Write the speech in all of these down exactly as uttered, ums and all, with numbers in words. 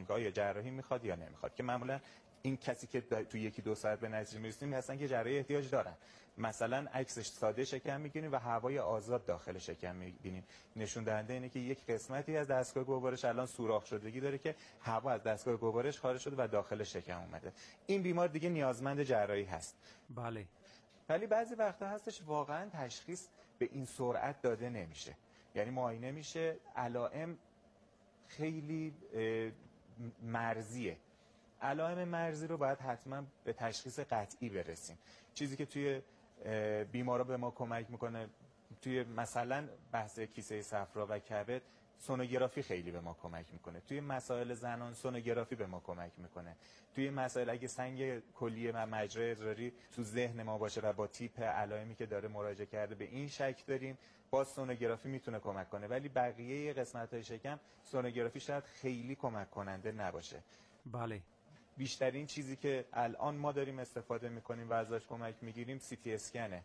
که آیا جراحی میخواد یا نمیخواد، که معمولا این کسی که تو یکی دو ساعت به نتیجه میرسیم هستن که جراحی احتیاج دارن. مثلا عکسش ساده شکم میگیریم و هوای آزاد داخل شکم میبینیم، نشون دهنده اینه که یک قسمتی از دستگاه گوارش الان سوراخ شدگی داره که هوا از دستگاه گوارش خارج شده و داخل شکم اومده. این بیمار دیگه نیازمند جراحی هست. بله. ولی بعضی وقتا هستش واقعا تشخیص به این سرعت داده نمیشه، یعنی معاینه میشه علائم خیلی مرزیه. علائم مرزی رو باید حتما به تشخیص قطعی برسیم. چیزی که توی بیمارا به ما کمک میکنه توی مثلا بحث کیسه صفرا و کبد، سونوگرافی خیلی به ما کمک میکنه. توی مسائل زنان سونوگرافی به ما کمک میکنه. توی مسائل اگه سنگ کلیه و مجرا ادراری تو ذهن ما باشه و با تیپ علائمی که داره مراجعه کرده به این شک داریم، باز سونوگرافی میتونه کمک کنه. ولی بقیه قسمت‌های شکم سونوگرافی شاید خیلی کمک کننده نباشه. بله. بیشترین چیزی که الان ما داریم استفاده میکنیم و ازش کمک میگیریم سی تی اسکنه.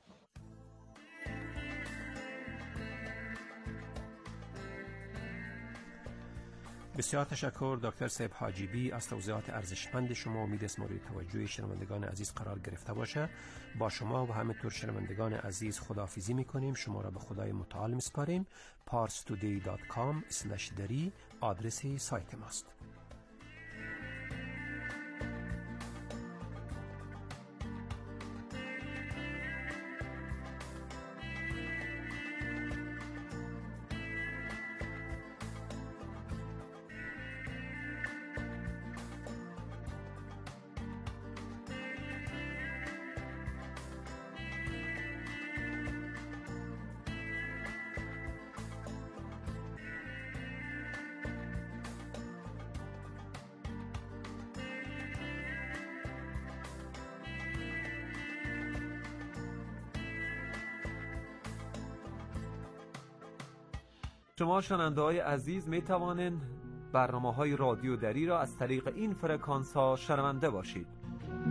بسیار تشکر دکتر صاحب حاجیبی از توضیحات ارزشمند شما. امید است مورد توجه شنوندگان عزیز قرار گرفته باشه. با شما و همینطور شنوندگان عزیز خداحافظی میکنیم. شما را به خدای متعال میسپاریم. پارس تودی دات کام اسلش دری آدرس سایت ماست. شما شنونده‌های عزیز می توانید برنامه‌های رادیو دری را از طریق این فرکانس ها شنونده باشید.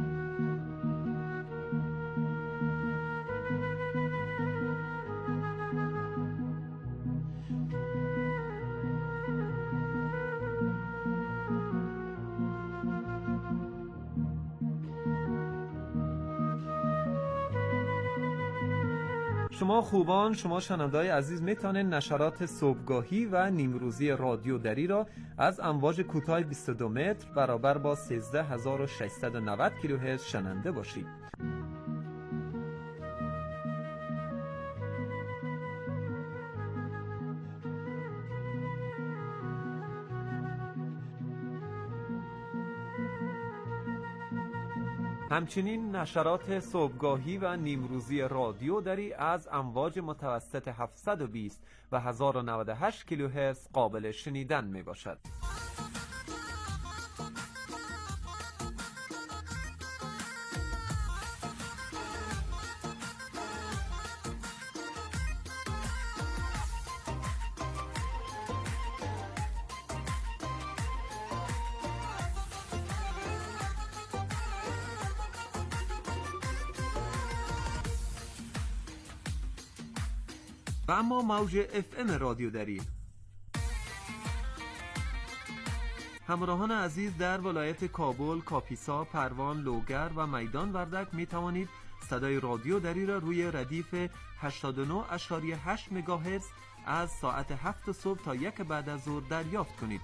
شما خوبان، شما شنونده‌های عزیز میتونید نشرات صبحگاهی و نیمروزی رادیو دری را از امواج کوتاه بیست و دو متر برابر با سیزده هزار و ششصد و نود کیلوهرتز شنونده باشید. همچنین نشرات صبحگاهی و نیمروزی رادیو دری از امواج متوسط هفتصد و بیست و هزار و نود و هشت کیلوهرتز قابل شنیدن می باشد. و اما موج اف ام رادیو دری. همراهان عزیز در ولایت کابل، کاپیسا، پروان، لوگر و میدان وردک می توانید صدای رادیو دری را روی ردیف هشتاد و نه ممیز هشت مگاهرتز از ساعت هفت صبح تا یک بعد از ظهر دریافت کنید.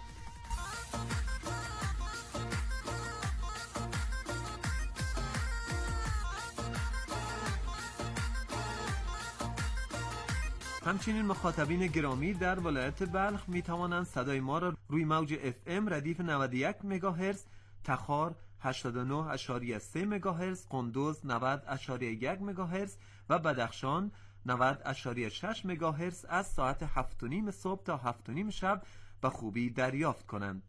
همچنین مخاطبین گرامی در ولایت بلخ می توانند صدای ما را روی موج اف ام ردیف نود و یک مگاهرتز، تخار هشتاد و نه ممیز سه مگاهرتز، قندوز نود ممیز یک مگاهرتز و بدخشان نود ممیز شش مگاهرتز از ساعت هفت و نیم صبح تا هفت و نیم شب به خوبی دریافت کنند.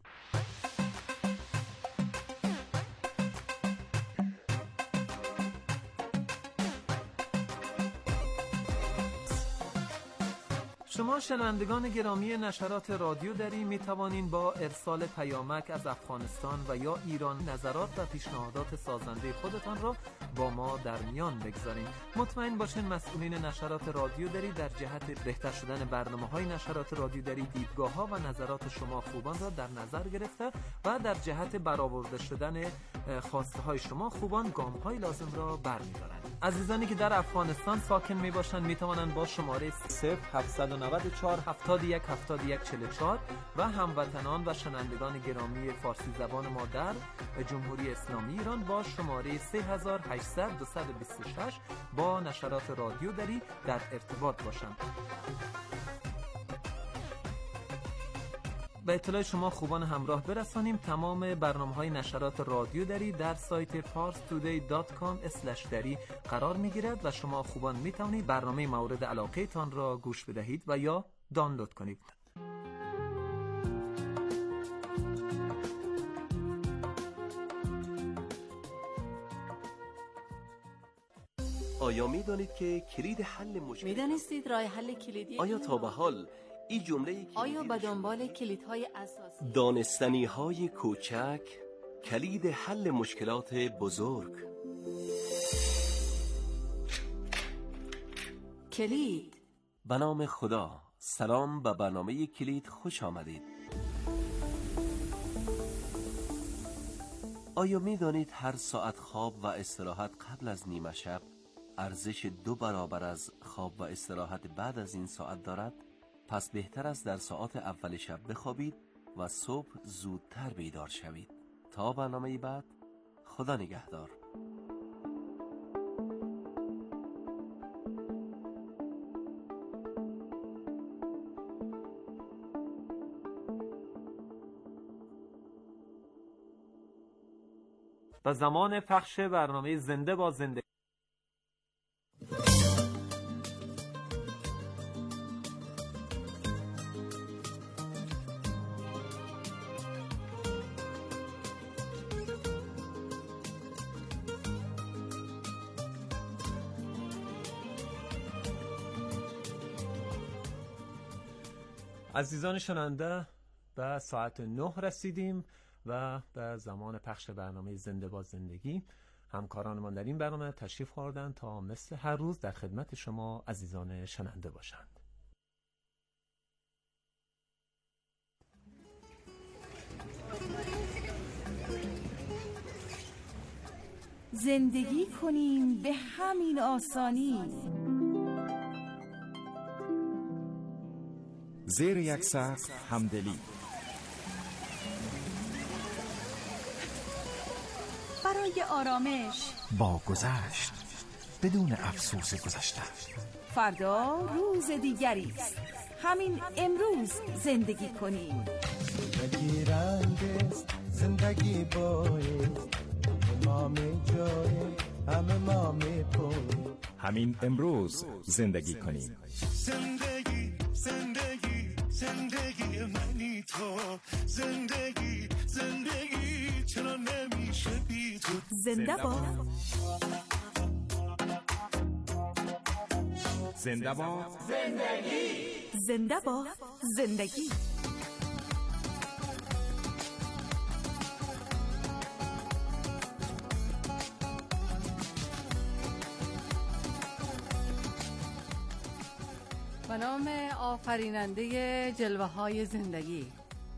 شما شنوندگان گرامی نشرات رادیو دری می توانین با ارسال پیامک از افغانستان و یا ایران نظرات و پیشنهادات سازنده خودتان را با ما در میان بگذارین. مطمئن باشین مسئولین نشرات رادیو دری در جهت بهتر شدن برنامه‌های نشرات رادیو دری دیدگاه‌ها و نظرات شما خوبان را در نظر گرفته و در جهت برآورده شدن خواسته های شما خوبان گام‌های لازم را برمی‌دارند. عزیزانی که در افغانستان ساکن میباشند میتوانند با شماره صفر هفت نه چهار هفت یک هفت یک چهار چهار و هموطنان و شنوندگان گرامی فارسی زبان ما در جمهوری اسلامی ایران با شماره سه هزار و هشتصد دویست و بیست و شش با نشرات رادیو دری در ارتباط باشند. به اطلاع شما خوبان همراه برسانیم تمام برنامه‌های نشرات رادیو دری در سایت پارس تودی دات کام اسلش دری قرار می‌گیرد و شما خوبان می‌توانید برنامه مورد علاقه تان را گوش بدهید و یا دانلود کنید. آیا می‌دانید که کلید حل مشکل می‌دانستید راه حل کلیدی آیا تا به حال این جمله آیا به دنبال کلیدهای اساسی دانستنی های کوچک کلید حل مشکلات بزرگ؟ کلید به نام خدا. سلام، به برنامه کلید خوش آمدید. آیا می دانید هر ساعت خواب و استراحت قبل از نیمه شب ارزش دو برابر از خواب و استراحت بعد از این ساعت دارد؟ پس بهتر است در ساعات اول شب بخوابید و صبح زودتر بیدار شوید. تا برنامه بعد، خدا نگهدار. و زمان پخش برنامه زنده با زندگی. عزیزان شنونده، به ساعت نه رسیدیم و به زمان پخش برنامه زنده با زندگی. همکارانمان در این برنامه تشریف آوردند تا مثل هر روز در خدمت شما عزیزان شنونده باشند. زندگی کنیم به همین آسانی، زیر یک سقف همدلی، برای آرامش با گذشت بدون افسوس گذشته. فردا روز دیگری است، همین امروز زندگی کنیم. زندگی رنگ است، زندگی باید، ما می جای همه ما می پوی. همین امروز زندگی کنیم. زندگی زندگی زندگی منی تو، زندگی زندگی چرا نمیشه بی تو. زنده باد، زنده باد زندگی، زنده باد زندگی. به نام آفریننده جلوه های زندگی.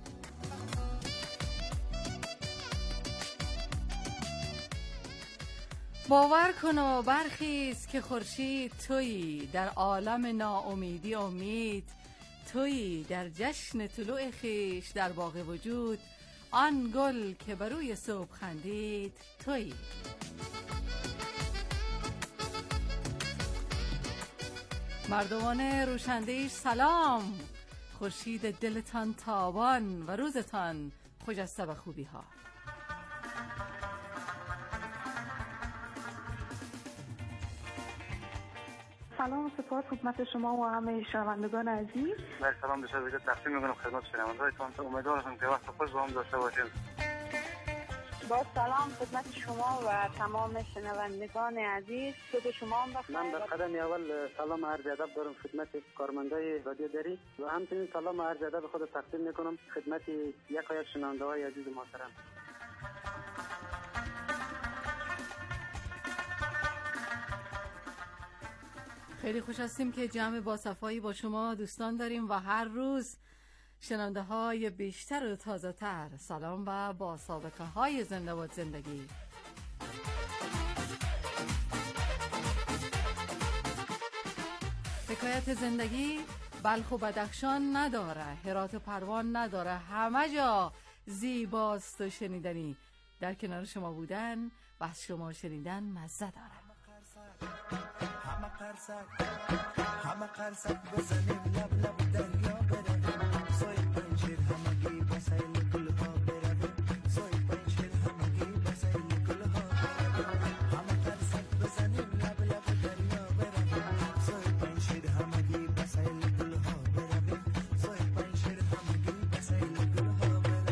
باور کن و برخیز که خورشید تویی، در عالم ناامیدی امید تویی، در جشن طلوع خیش در باغ وجود آن گل که بر روی صبح خندید تویی. مردمان روشنده‌اش سلام، خورشید دلتان تابان و روزتان خجسته به خوبی ها. سلام و سپاس خدمت شما و همه شنوندگان عزیز. من سلام بشه دیگه تقدیم می‌کنم خدمت شنوندگانتان. امیدوارم که وقت خوش با هم داشته باشیم. با سلام خدمت شما و تمام شنوندگان عزیز. صبح شما هم بخیر. من در قدم اول سلام عرض ادب دارم خدمت کارمندای رادیو دری و همچنین سلام عرض ادب خود تقدیم میکنم خدمت یکایک شنونده‌های عزیز محترم. خیلی خوش هستیم که جمع با صفایی با شما دوستان داریم و هر روز شنونده های بیشتر و تازه تر. سلام و با سابقه های زنده باد زندگی. حکایت زندگی بلخ و بدخشان نداره، هرات و پروان نداره، همه جا زیباست و شنیدنی. در کنار شما بودن و از شما شنیدن مزه داره. همه قرصک همه قرصک بزنیم لب لب دریا برویم سوی پنشیر همگی بسیل گلها برویم سوی پنشیر همگی بسیل گلها برویم همه قرصک بزنیم لب لب دریا برویم سوی پنشیر همگی بسیل گلها برویم سوی پنشیر همگی بسیل گلها برویم.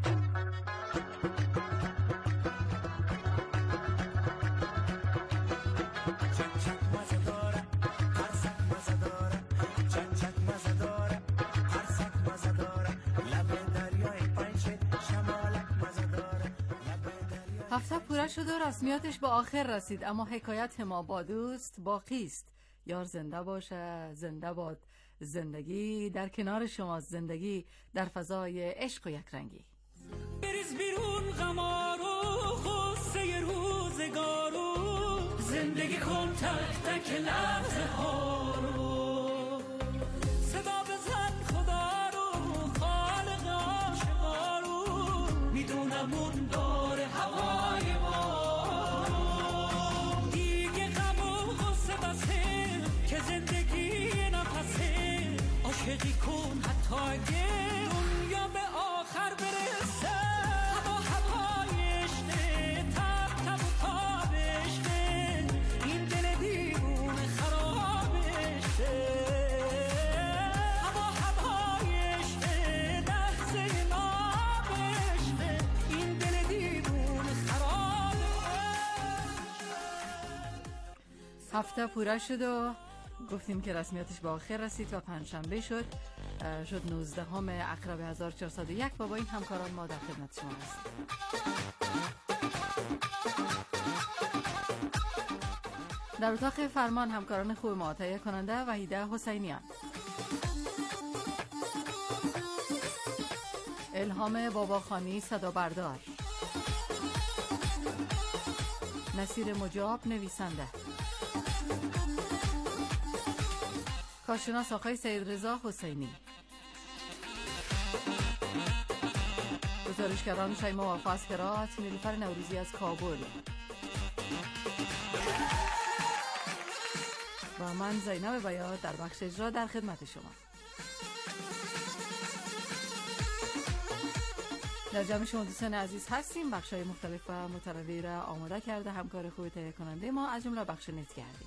هفته پوره شد و رسمیاتش به آخر رسید، اما حکایت ما با دوست باقی است. یار زنده باشه، زنده باد زندگی، در کنار شما زندگی در فضای عشق و یک رنگی. بریز بیرون غمارو خسته روزگارو زندگی کن تک تک لحظه ها رو صدا بزن خدا رو خالق عاشقا رو میدونم اون داره هوای ما رو دیگه غم و غصه بسه که زندگی نفسه عاشقی کن حتی اگه دنیا به آخر برسه هوا هوای عشقه تب تب و تاب عشقه این دل دیوونه خراب عشقه هوا هوای عشقه لحظه ناب عشقه این دل دیوونه خراب هفته پوره شد و گفتیم که رسمیاتش به آخر رسید و پنجشنبه شد شد نوزدهم اکرب هزار و چهارصد و یک و با این همکاران ما در خدمت شما هستیم. در اتاق فرمان همکاران خوب ما تهیه کننده وحیده حسینیان، الهام باباخانی صدا بردار، نصیر مجاب نویسنده، کارشناس آقای سید رضا حسینی، گزارشگران شیما وفا از هرات، نیلوفر نوروزی از کابل و من زینب بیات در بخش اجرا در خدمت شما. در جمع شما دوستان عزیز هستیم. بخش‌های مختلف و متنوعی را آماده کرده همکار خوب تهیه کننده ما، از جمله بخش نتگردی.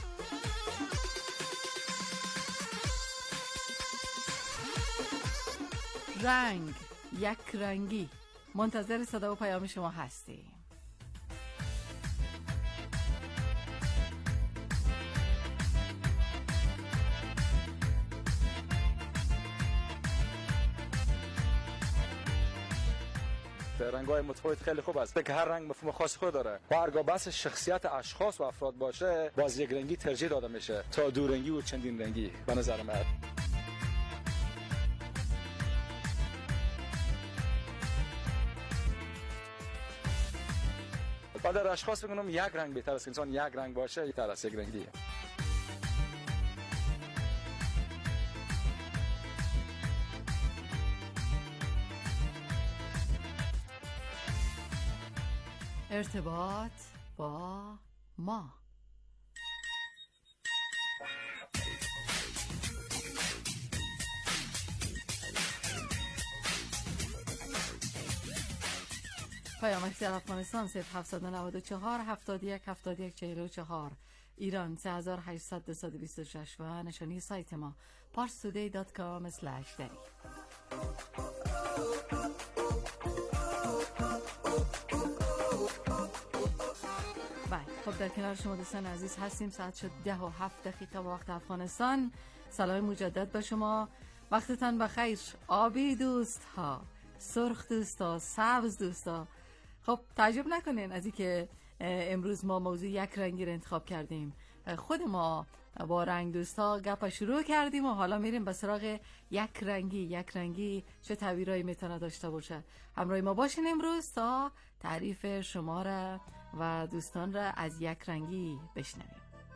رنگ یک رنگی، منتظر صدا و پیام شما هستیم. رنگ‌های متفاوت خیلی خوب است که هر رنگ مفهوم خاص خود داره و هرگاه بحث شخصیت اشخاص و افراد باشه باز یک رنگی ترجیح داده میشه تا دو رنگی و چندین رنگی به نظر من. بعد در اشخاص بگم یک رنگ بهتر است، انسان یک رنگ باشه بهتر است یک رنگی. ارتباط با ما. پیامک در افغانستان صفر هفتصد و نود و چهار هفتاد و یک هفتاد و یک چهل و چهار، ایران سه هزار و هشتصد دویست و بیست و شش و نشانی سایت ما پارس تودی دات کام اسلش دری. در کنار شما دوستان عزیز هستیم. ساعت شد ده و هفت دقیقه با وقت افغانستان. سلام مجدد به شما، وقتتان بخیر. آبی دوست ها، سرخ دوست ها، سبز دوست ها. خب تعجب نکنین از اینکه امروز ما موضوع یک رنگی رو انتخاب کردیم. خود ما با رنگ دوستا گپ شروع کردیم و حالا میریم به سراغ یک رنگی. یک رنگی چه تعبیرایی میتونه داشته باشه؟ همراه ما باشین امروز تا تعریف شما را و دوستان را از یک رنگی بشنویم.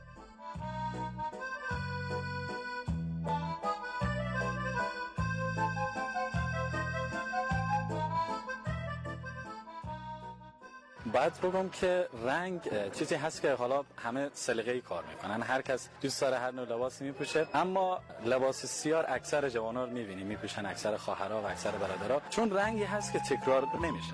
باید بگم که رنگ چیزی هست که حالا همه سلیقه‌ای کار میکنن، هر کس دوست داره هر نوع لباسی میپوشه، اما لباس سیاه اکثر جوانا رو میبینیم میپوشن، اکثر خواهرها و اکثر برادرها، چون رنگی هست که تکرار نمیشه.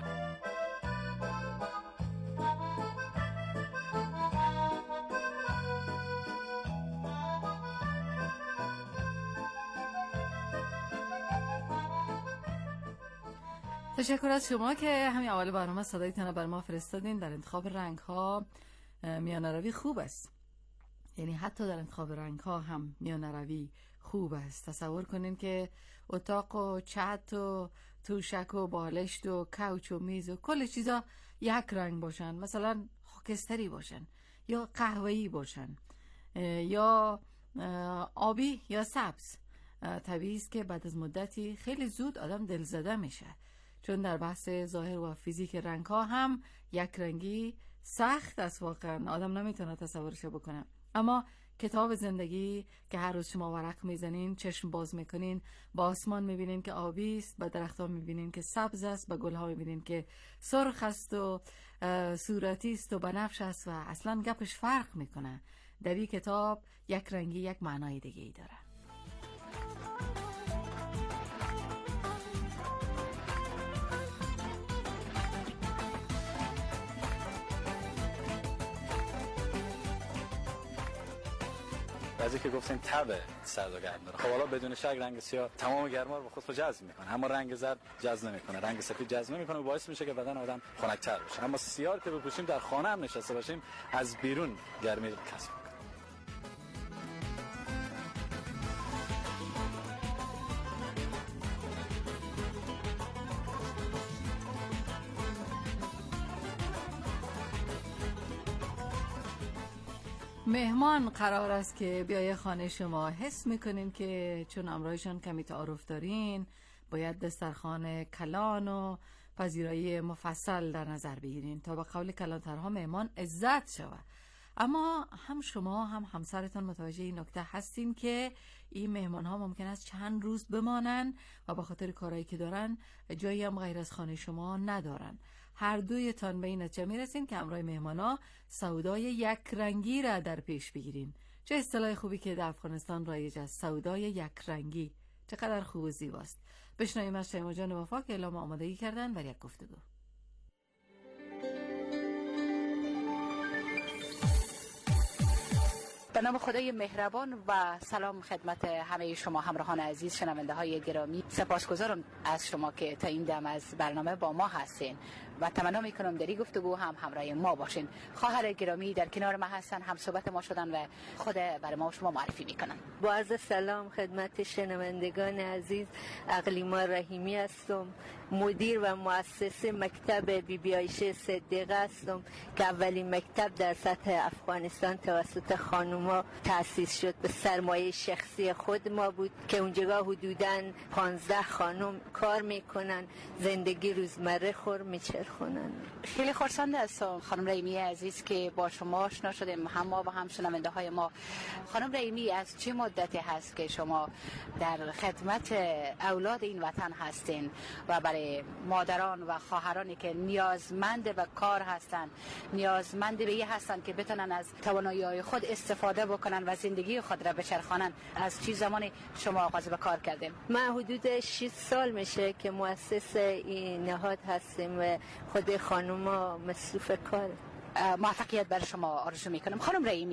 تشکر از شما که همین اول برنامه صدایتان بر ما فرستادین. در انتخاب رنگ ها میانه روی خوب است، یعنی حتی در انتخاب رنگ ها هم میانه روی خوب است. تصور کنین که اتاق و چت و توشک و بالشت و کوچ و میز و کل چیزا یک رنگ باشن، مثلا خاکستری باشن یا قهوه‌ای باشن یا آبی یا سبز. طبیعی است که بعد از مدتی خیلی زود آدم دلزده میشه، چون در بحث ظاهر و فیزیک رنگ ها هم یک رنگی سخت است. واقعا آدم نمیتونه تصورش بکنه. اما کتاب زندگی که هر روز شما ورق میزنین، چشم باز میکنین، با آسمان میبینین که آبی است، با درخت ها میبینین که سبز است، با گل ها میبینین که سرخ است و صورتی است و بنفش است و اصلا گپش فرق میکنه. در این کتاب یک رنگی یک معنای دیگه ای داره. بعضی که گفتیم تب سرد و گرم داره. خب حالا بدون شک رنگ سیاه تمام گرما رو به خود جذب میکنه، اما رنگ زرد جذب نمیکنه، رنگ سفید جذب نمیکنه و باعث میشه که بدن آدم خنک‌تر بشه. اما سیاه که بپوشیم در خانه هم نشسته باشیم از بیرون گرمی کسب میکنه. مهمان قرار است که بیای خانه شما. حس میکنین که چون امرایشان کمی تعارف دارین باید دسترخوان کلان و پذیرایی مفصل در نظر بگیرین تا به قول کلانترها مهمان عزت شود. اما هم شما هم همسرتان متوجه این نکته هستین که این مهمان ها ممکن است چند روز بمانن و به خاطر کارهایی که دارن جایی هم غیر از خانه شما ندارن. هر دویتان به این نتیجه میرسین که همراه مهمانا سودای یک رنگی را در پیش بگیرین. چه اصطلاح خوبی که در افغانستان رایج است، سودای یک رنگی. چقدر خوب و زیباست. بشنویم از شیما جان وفا که اعلام آمادگی کردن برای یک گفتگو. به نام خدای مهربان و سلام خدمت همه شما همراهان عزیز، شنونده های گرامی. سپاسگزارم از شما که تا این دم از برنامه با ما هستین و تمنا میکنم در این گفتگو هم همراه ما باشین. خواهر گرامی در کنار ما هستن، هم صحبت ما شدن و خود برای ما شما معرفی میکنن. با عرض سلام خدمت شنوندگان عزیز، اقلیما رحیمی هستم، مدیر و مؤسس مکتب بی بی عایشه صدیقه هستم که اولین مکتب در سطح افغانستان توسط خانوما تأسیس شد. به سرمایه شخصی خود ما بود که اونجا حدوداً پانزده خانم کار میکنن، زندگی روزمره خور میچرخونن. خیلی خرسند هستم خانم رحیمی عزیز که با شما آشنا شدیم، هم ما و هم شنونده های ما. خانم رحیمی، از چه مدتی هست که شما در خدمت اولاد این وطن هستین و برای مادران و خواهرانی که نیازمند به کار هستن، نیازمند به یه هستن که بتونن از توانایی‌های خود استفاده بکنن و زندگی خود را بچرخانن، از چه زمانی شما آغاز به کار کردیم؟ من حدود شش سال میشه که مؤسس این نهاد هستیم و خود خانوما مصروف کار. موفقیت بر شما آرزو میکنم. خانم رحیمی،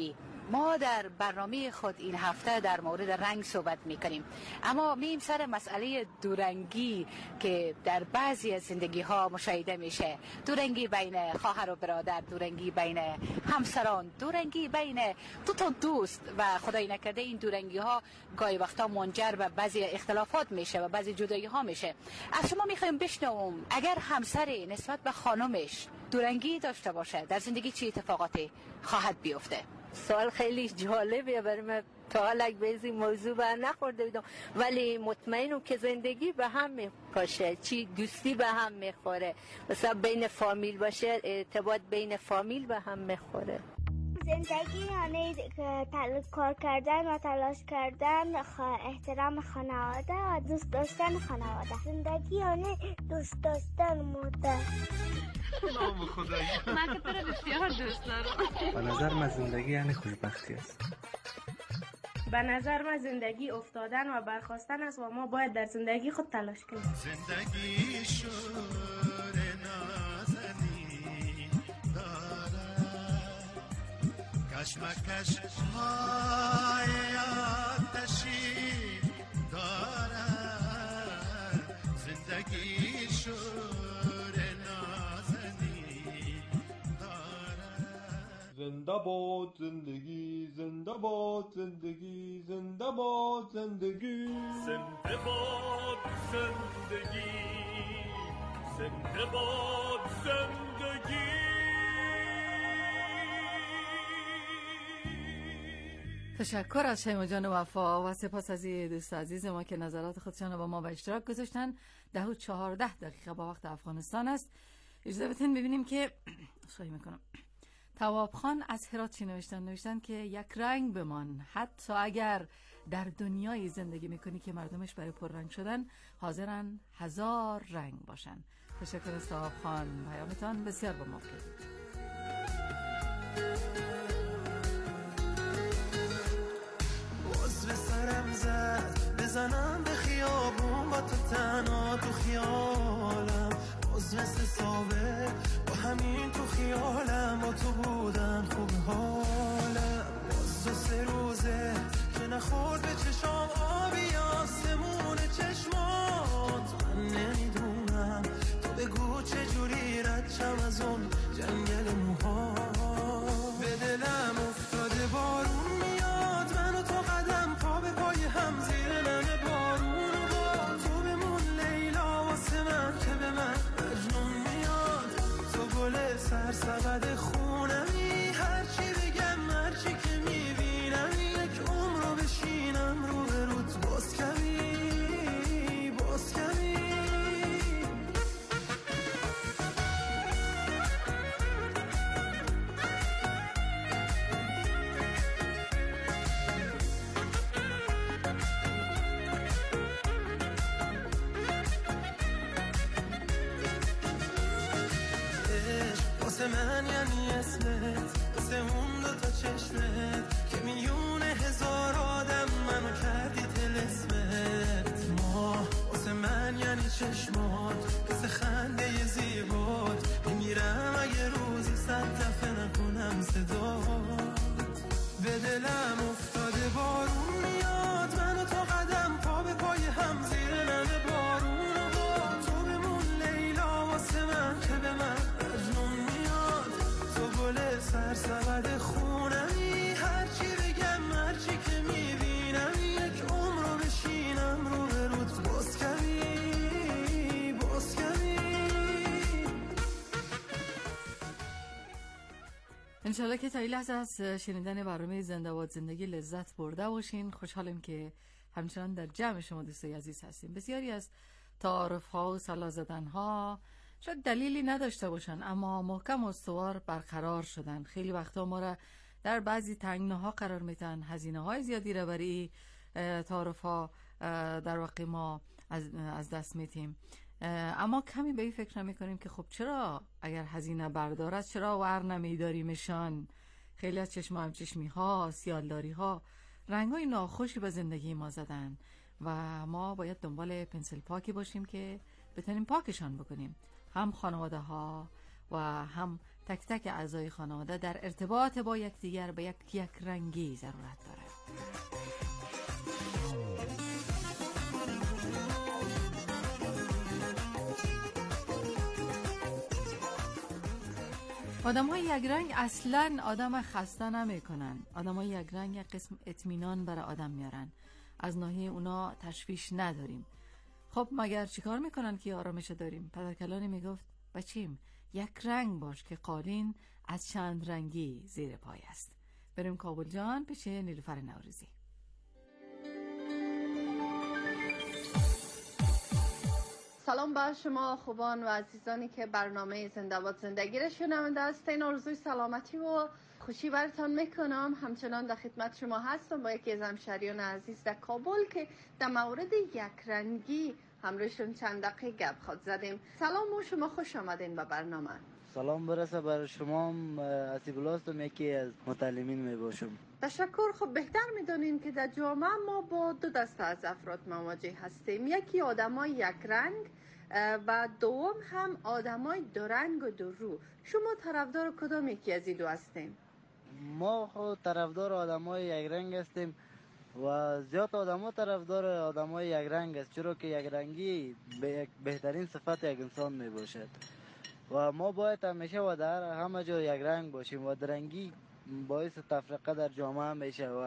ما در برنامه خود این هفته در مورد رنگ صحبت میکنیم، اما میم سر مسئله دورنگی که در بعضی از زندگی ها مشاهده میشه. دورنگی بین خواهر و برادر، دورنگی بین همسران، دورنگی بین دو تا دوست و خدای نکرده این دورنگی ها گاهی وقتا منجر به بعضی اختلافات میشه و بعضی جدایی ها میشه. از شما میخوایم بشنوم اگر همسری نسبت به خانمش دورنگی داشته باشه در زندگی چه اتفاقاتی خواهد بیفته؟ سوال خیلی جالبیه برای من، تا حالا به این موضوع بر نخورده بودم، ولی مطمئنم که زندگی به هم میپاشه، چی دوستی به هم میخوره، مثلا بین فامیل باشه ارتباط بین فامیل به هم میخوره. زندگی یعنی کار کردن و تلاش کردن، احترام خانواده و دوست داشتن خانواده. زندگی یعنی دوست داشتن مادر. نام خدایی من که تو رو بسیار دوست دارم. به نظر من زندگی یعنی خوشبختی است. به نظر من زندگی افتادن و برخاستن است و ما باید در زندگی خود تلاش کنیم. زندگی شور نازنی دارد، کشمکش های آتشی دارد. زندگی شور نازنی دارد. زنده باد زندگی، زنده باد زندگی، زنده باد زندگی، زنده باد زندگی، زنده باد زندگی. تشکر از شیما جان وفا و سپاس از دوست عزیز ما که نظرات خودشان رو با ما به اشتراک گذاشتن. ده و چهارده دقیقه با وقت افغانستان است. اجازه بدین ببینیم که خواهی میکنم تواب خان از هرات چی نوشتن. نوشتن که یک رنگ بمان، حتی اگر در دنیای زندگی میکنی که مردمش برای پررنگ شدن حاضرن هزار رنگ باشن. تشکر از تواب خان، پیامتان بسیار با ما بود. باز به سرم زد بزنم به خیابون با تو تنها تو خیالم، باز مثل سابق با همین تو خیالم با تو بودن خوب حالم. باز دو سه روزه که نخورد به چشام آبی آسمون چشمات. من نمیدونم تو بگو چجوری رد شم از اون جنگل موها. به دلم افتاده بارون میاد، من و تو قدم پا به پای هم زیر نم بارون. و با تو بمون لیلا واسه من که به من مجنون میاد. تو گل سرسبد خونمی، هرچی بگم هرچی که میبینم یک عمر رو بشینم رو به روت باز کمی باز کمی. واسه من یعنی اسمت، واسه اون دو تا چشمت که میونه هزار آدم منو کردی طلسمت. ما واسه من یعنی چشمات، واسه خنده زیبات میمیرم اگه روزی صد دفعه نکنم صدات. به دلم افتاده بارون میاد، من و تو قدم پا به پای هم زیر نم بارون. و با تو بمون لیلا واسه من که به من مجنون میاد. تو گل سرسبد خونمی، هرچی بگم هرچی که میبینم یک عمر رو بشینم رو به روت باز کمی باز کمی. انشالله که تا این لحظه از شنیدن برنامه زنده باد زندگی لذت برده باشین. خوشحالم که همچنان در جمع شما دوستای عزیز هستیم. بسیاری از تعارف ها و سلا زدن ها شاید دلیلی نداشته باشن، اما محکم و استوار برقرار شدن. خیلی وقتا ما را در بعضی تنگناها قرار میتن، هزینه های زیادی را برای تعارف ها در واقع ما از, از دست میتیم. اما کمی به این فکر نمیکنیم که خب چرا اگر هزینه بردار است چرا ور نمیداریمشان. خیلی از چشم هم چشمی ها، سیالداری ها رنگ های ناخوشی به زندگی ما زدن و ما باید دنبال پنسل پاکی باشیم که بتونیم پاکشان بکنیم، هم خانواده ها و هم تک تک اعضای خانواده در ارتباط با یکدیگر به یک یک رنگی ضرورت داره. آدم های یک رنگ اصلا آدم خسته نمی کنن. آدم های یک رنگ یک قسم اطمینان برای آدم میارن. از ناحیه اونا تشویش نداریم. خب مگر چیکار میکنن که آرامش داریم؟ پدرکلانی میگفت بچیم یک رنگ باش که قالین از چند رنگی زیر پای است. بریم کابل جان پیش نیلوفر نوروزی. سلام بر شما خوبان و عزیزانی که برنامه زنده باد زندگی را شنونده هستین. آرزوی سلامتی و خوشی برتان میکنم. همچنان در خدمت شما هستم با یکی از همشهریان عزیز در کابل که در مورد یک رنگی همراهشون چند دقیقه گپ خود زدیم. سلام و شما خوش آمدین به برنامه. سلام برسه بر شما. اسیب هستم، یکی از متعلمین می باشم. تشکر. خب بهتر میدونین که در جامعه ما با دو دسته از افراد مواجه هستیم. یکی آدمای یک رنگ و دوم هم آدمای دو رنگ و دو رو. شما طرفدار کدام یکی از این دو هستین؟ ما خود طرفدار آدمای یک رنگ هستیم و زیاد آدما طرفدار آدمای یک رنگ است، چرا که یک رنگی به بهترین صفت یک انسان می باشد و ما باید همیشه و در همه جا یک رنگ باشیم و درنگی باعث تفرقه در جامعه میشه و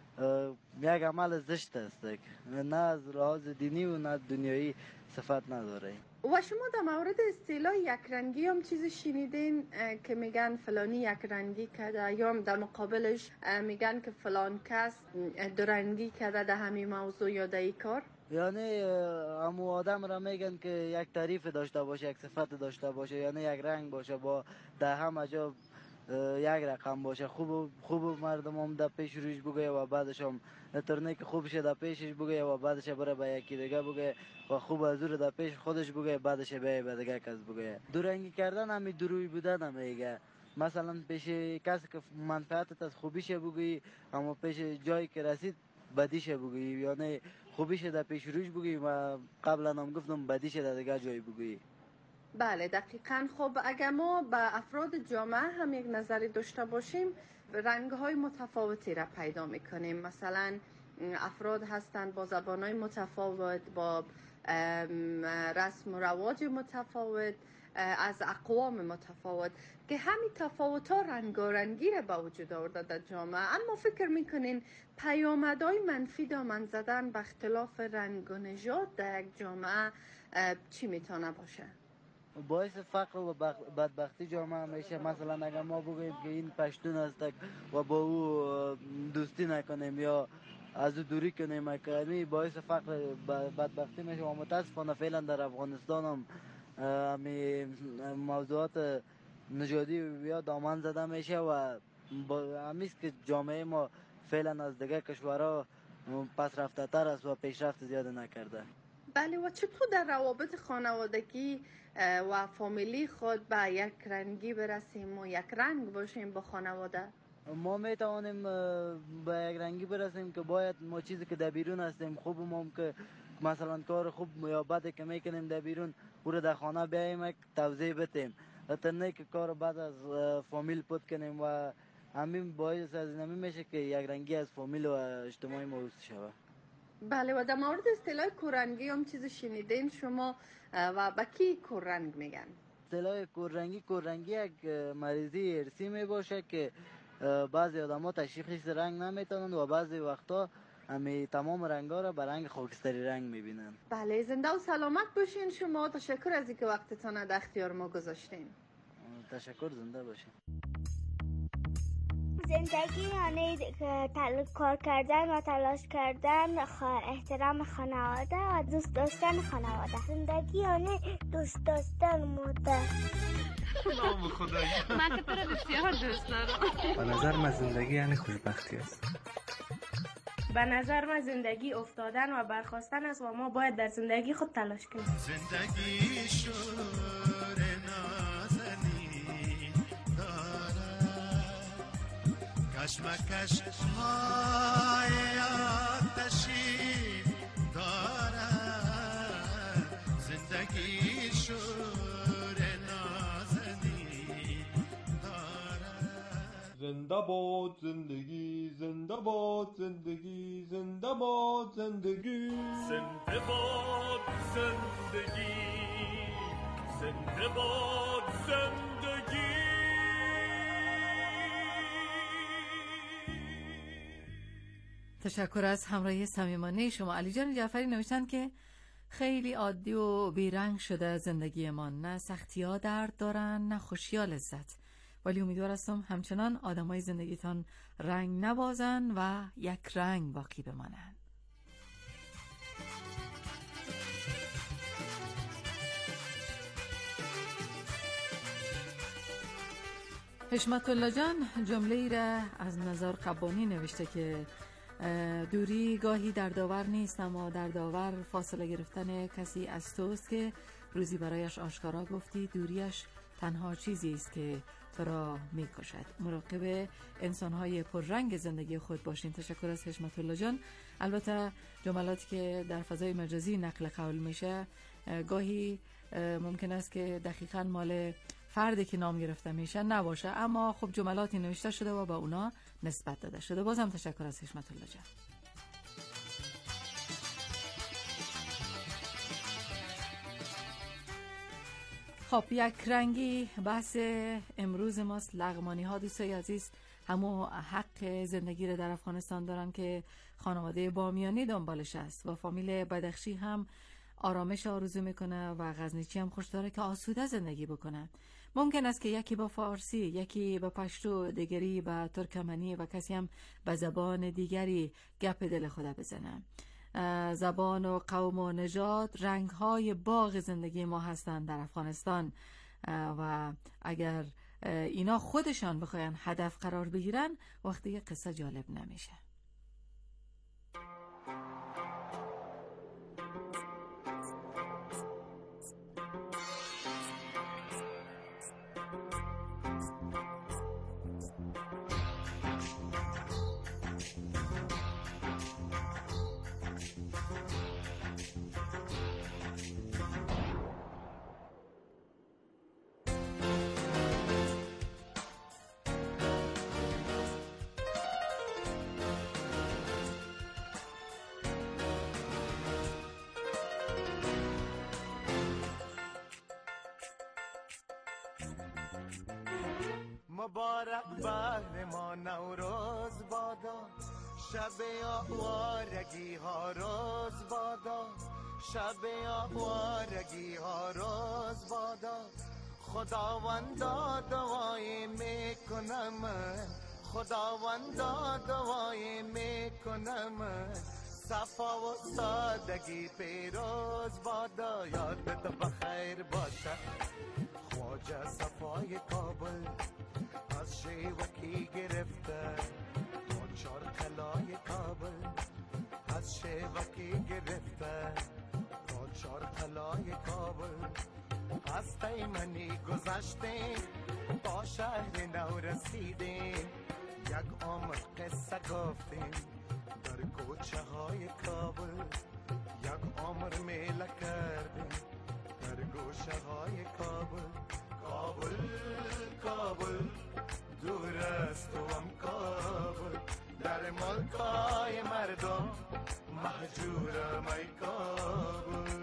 یک عمل زشت است، نه از لحاظ دینی و نه دنیایی صفت نداره. و شما در مورد اصطلاح یک رنگی هم چیزی شنیدین که میگن فلانی یک رنگی کرده، یا در مقابلش میگن که فلان کس دو رنگی کرده در همین موضوع یا در این کار؟ یعنی همو آدم را میگن که یک تعریف داشته باشه، یک صفت داشته باشه، یعنی یک رنگ باشه با در همه جا یک رقم باشه. خوب خوب مردم هم در پیش روش بگه و بعدش هم ترنه که خوبش در پیشش بگه و بعدش بره به یکی دیگه بگه و خوب از او در پیش خودش بگه بعدش به به دیگه کس بگه. دو رنگی کردن همی دروی بودن نمیگه. مثلا پیش کسی که منفعتت از خوبیش بگی، اما پیش جایی که رسید بدیش بگی، یعنی خوبیش در پیش روش بگی و قبلا هم گفتم بدیش در دیگه جایی بگی. بله دقیقاً. خب اگر ما به افراد جامعه هم یک نظری داشته باشیم، رنگ‌های متفاوتی را پیدا می‌کنیم. مثلا افراد هستند با زبان‌های متفاوت، با رسم و رواج متفاوت، از اقوام متفاوت که همین تفاوت‌ها رنگارنگی را به وجود آورده در جامعه. اما فکر می‌کنین پیامدهای منفی دامن زدن به اختلاف رنگ و نژاد در یک جامعه چی میتونه باشه؟ باعث فقر و بدبختی جامعه میشه. مثلا اگر ما بگیم که این پشتون است و با او دوستی نکنیم یا از او دوری کنیم، یعنی باعث فقر بدبختی میشه و متاسفانه فعلا در افغانستان هم همی موضوعات نژادی یا دامن زده میشه و همیست که جامعه ما فعلا از دیگه کشورها پس رفته تر است و پیشرفت زیاده نکرده. بله. و چطور در روابط خانوادگی و فامیلی خود به یک رنگی برسیم و یک رنگ باشیم با خانواده؟ ما میتوانیم به یک رنگی برسیم که باید ما چیزی که در بیرون هستیم خوب ما که مثلا کار خوب یا بد که میکنیم در بیرون او رو در خانه بیاییم توضیح بدیم، حتی نه که کار بعد از فامیل پد کنیم و همین باعث از این همین میشه که یک رنگی از فامیل و اجتماعی موضوع شود. بله. و در مورد اصطلاح کوررنگی هم چیزی شنیدین شما و با کی کوررنگ میگن؟ اصطلاح کوررنگی کوررنگی یک مریضی ارثی می باشه که بعضی آدم‌ها تشخیص رنگ نمیتونن و بعضی وقتا همه تمام رنگ‌ها را به رنگ خاکستری رنگ میبینن. بله. زنده و سلامت باشین شما. تشکر از اینکه وقتتان در اختیار ما گذاشتین. تشکر. زنده باشین. زندگی یعنی کار کردن و تلاش کردن، احترام خانواده و دوست داشتن خانواده. زندگی یعنی دوست داشتن مادر. نام خدایی. من که تو رو بسیار دوست دارم. به نظر من زندگی یعنی خوشبختی است. به نظر من زندگی افتادن و برخاستن است و ما باید در زندگی خود تلاش کنیم. زندگی شور نازنین دارد، کشمکش های آتشین دارد. زندگی شور نازنین زنده باد زندگی، زنده باد زندگی، زنده باد زندگی، زنده باد زندگی، زنده باد زندگی. تشکر از همراهی صمیمانه شما. علی جان جعفری نوشتن که خیلی عادی و بیرنگ شده زندگیمان، نه سختی‌ها درد دارن نه خوشی‌ها لذت، ولی امیدوار هستم همچنان آدمای زندگیتان رنگ نبازن و یک رنگ باقی بمانن. حشمت الله جان جمله ای را از نزار قبانی نوشته که دوری گاهی در داور نیست، اما در داور فاصله گرفتن کسی از توست که روزی برایش آشکارا گفتی دوریش تنها چیزی است که تو را میکشد. مراقب انسان‌های پررنگ زندگی خود باشین. تشکر از حشمت الله جان. البته جملاتی که در فضای مجازی نقل قول میشه گاهی ممکن است که دقیقاً مال فردی که نام گرفته میشه نباشه، اما خب جملاتی نوشته شده و با اونا نسبت داده شده. بازم تشکر از حشمت الله جان. خب یک رنگی بحث امروز ماست. لغمانی ها دوستای عزیز همو حق زندگی رو در افغانستان دارن که خانواده بامیانی دنبالش است و فامیل بدخشی هم آرامش آرزو میکنه و غزنیچی هم خوش داره که آسوده زندگی بکنه. ممکن است که یکی با فارسی، یکی با پشتو، دیگری با ترکمنی و کسی هم به زبان دیگری گپ دل خدا بزنه. زبان و قوم و نژاد رنگ‌های باغ زندگی ما هستند در افغانستان و اگر اینا خودشان بخواین هدف قرار بگیرن وقتی یه قصه جالب نمیشه. مبارک بر ما نوروز بادا، شب آوارگی ها روز بادا، شب آوارگی ها روز بادا. خداوندا دعای میکنم، خداوندا دعای میکنم، صفا و سادگی پیروز بادا. یادت بخیر باشه خواجه صفای کابل، از شیوکی گرفته تا چار قلای کابل، از شیوکی گرفته تا چار قلای کابل. از تیمنی گذشتیم با شهر نو رسیدیم، یک عمر قصه گفتیم در کوچه های کابل، یک عمر میله کردیم در گوشه های کابل. کابل کابل دور است و هم کابل، در ملکای مردم محجورم ای کابل.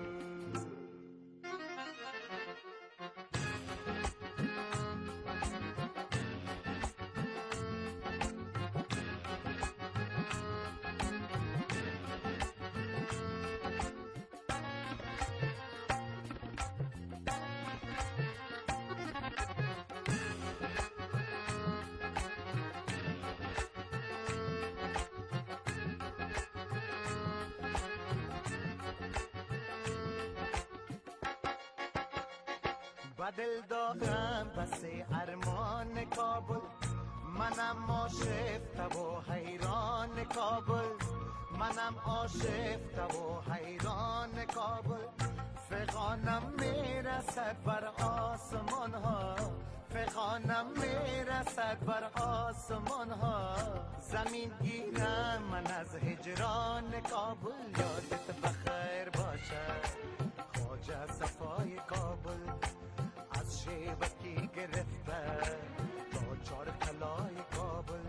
دل دارم بس ارمان کابل، منم آشفته و حیران کابل، منم آشفته و حیران کابل. فغانم میرسد بر آسمان ها، فغانم میرسد بر آسمان ها. زمین گیرم من از هجران کابل، یادت بخیر باشه خواجه صفای کابل، از شیبکی گرفته تا چار قلای کابل،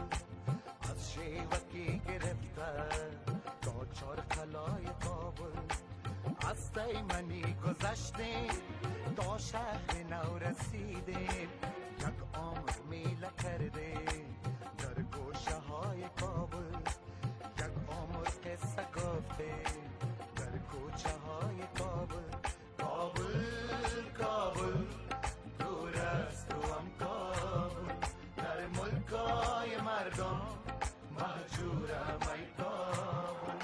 رسیدیم، یک عمر میله کردیم در گوشه های کابل، یک عمر قصه گفتیم در کوچه های کابل. کابل کابل دور است تو هم کابل، در ملکای مردم مهجورم ای کابل.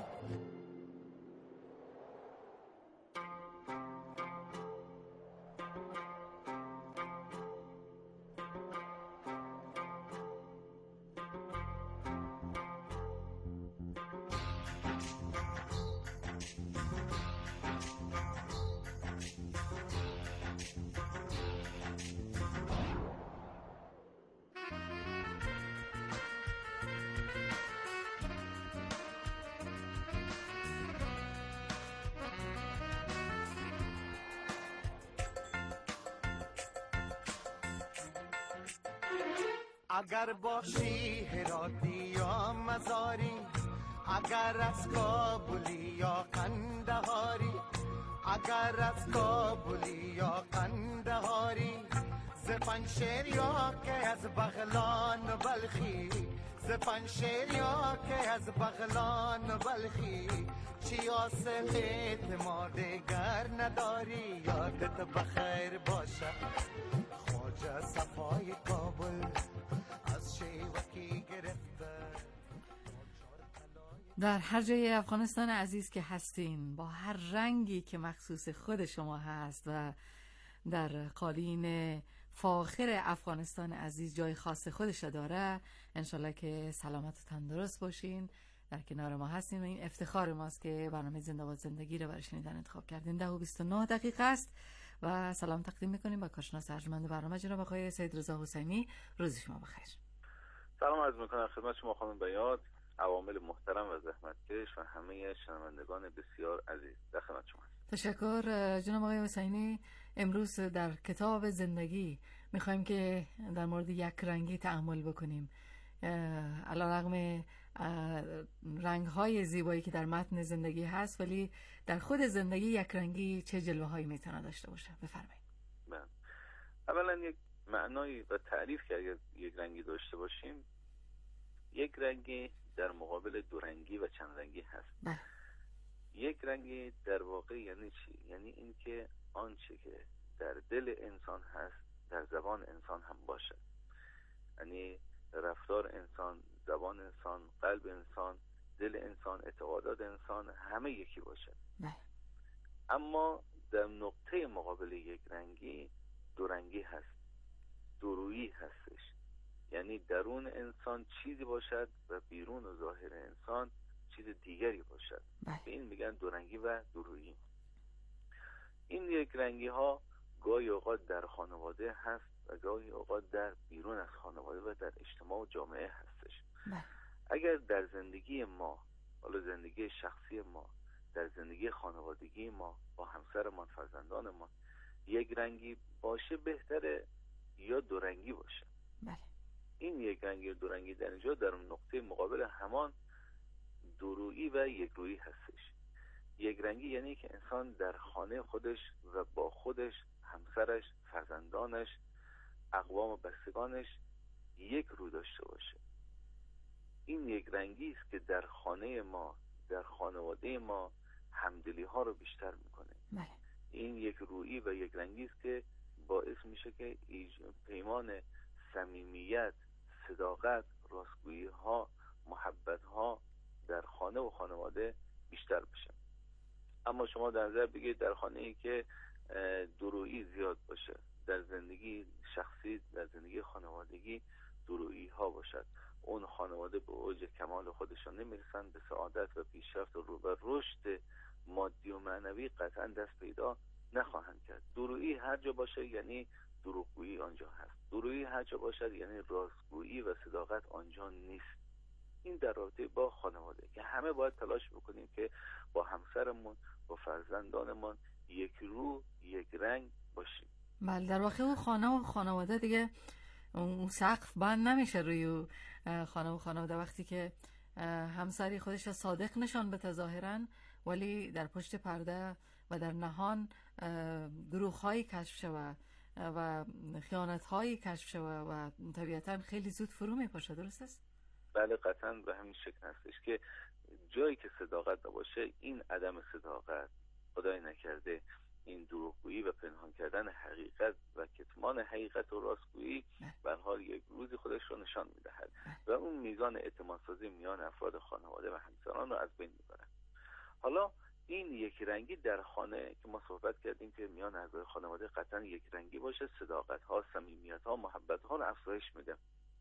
اگر باشی هراتی یا مزاری، اگر از کابلی یا قندهاری، اگر از کابلی یا قندهاری، ز پنشیر یا که از بغلان بلخی، ز پنشیر یا که از بغلان بلخی، چی حاصل اعتماد دیگر نداری. یادت بخیر باشه خواجه صفای کابل، از شیوکی گرفته. در هر جای افغانستان عزیز که هستین، با هر رنگی که مخصوص خود شما هست و در قالین فاخر افغانستان عزیز جای خاص خودش داره، انشالله که سلامت و تندرست باشین. در کنار ما هستین و این افتخار ماست که برنامه زنده باد زندگی رو برای شنیدن انتخاب کردین. ده و بیست و نه دقیقه است و سلام تقدیم میکنیم با کارشناس ارجمند برنامه جناب آقای سید رضا حسینی. روز شما بخیر. سلام عرض میکنم خدمت شما خانم بیات، عوامل محترم و زحمتکش و همه شنوندگان بسیار عزیز. در خدمت شما. تشکر جناب آقای حسینی. امروز در کتاب زندگی میخوایم که در مورد یک رنگی تأمل بکنیم. علیرغم رنگ‌های زیبایی که در متن زندگی هست، ولی در خود زندگی یک رنگی چه جلوه‌هایی میتونه داشته باشه؟ بفرمایید. بله. اولا یک معنایی و تعریف که اگر یک رنگی داشته باشیم، یک رنگی در مقابل دو رنگی و چند رنگی هست. بله. یک رنگی در واقع یعنی چی؟ یعنی این که آنچه که در دل انسان هست در زبان انسان هم باشه. یعنی رفتار انسان، زبان انسان، قلب انسان، دل انسان، اعتقادات انسان همه یکی باشه. بله. اما در نقطه مقابل یک رنگی دو رنگی هست، دورویی هستش. یعنی درون انسان چیزی باشد و بیرون و ظاهر انسان چیز دیگری باشد. بله. به این میگن دورنگی و دورویی. این یک رنگی ها گاهی اوقات در خانواده هست و گاهی اوقات در بیرون از خانواده و در اجتماع و جامعه هستش. بله. اگر در زندگی ما، حالا زندگی شخصی ما، در زندگی خانوادگی ما با همسرمان، فرزندانمان یک رنگی باشه بهتره یا دو رنگی باشه؟ بله. این یک رنگی و دو رنگی در اینجا در نقطه مقابل همان دورویی و یک رویی هستش. یک رنگی یعنی که انسان در خانه خودش و با خودش، همسرش، فرزندانش، اقوام و بستگانش یک رو داشته باشه. این یک رنگی است که در خانه ما، در خانواده ما همدلی ها رو بیشتر میکنه. بله. این یک رویی و یک رنگی است که باعث میشه که پیمان صمیمیت، صداقت، راستگویی ها، محبت ها در خانه و خانواده بیشتر بشه. اما شما در نظر بگیرید در خانه ای که دورویی زیاد باشه، در زندگی شخصی، در زندگی خانوادگی دورویی ها باشد، اون خانواده به اوج کمال خودشان نمیرسن، به سعادت و پیشرفت و رو به رشد مادی و معنوی قطعا دست پیدا نخواهند کرد. دورویی هر جا باشه یعنی دروغگویی آنجا هست. دورویی هر جا باشد یعنی راستگویی و صداقت آنجا نیست. این در رابطه با خانواده که همه باید تلاش بکنیم که با همسرمون، با فرزندانمون یک رو، یک رنگ باشیم. بله، در واقع اون خانه و خانواده دیگه اون سقف بند نمیشه روی خانه و خانواده وقتی که همسری خودش صادق نشان بده ظاهراً، ولی در پشت پرده و در نهان دروغ‌هایی کشف شود و خیانت هایی کشف شده و طبیعتا خیلی زود فرو میپاشه. درست است؟ بله قطعا به همین شکل هستش که جایی که صداقت نباشه، این عدم صداقت، خدای نکرده این دروغگویی و پنهان کردن حقیقت و کتمان حقیقت و راستگویی به هر حال یک روزی خودش رو نشان میدهد و اون میزان اعتمادسازی میان افراد خانواده و همسران رو از بین میبرد. حالا این یک رنگی در خانه که ما صحبت کردیم که میان اعضای خانواده قطعا یک رنگی باشه، صداقت ها، صمیمیت ها، محبت ها رو افزایش میده.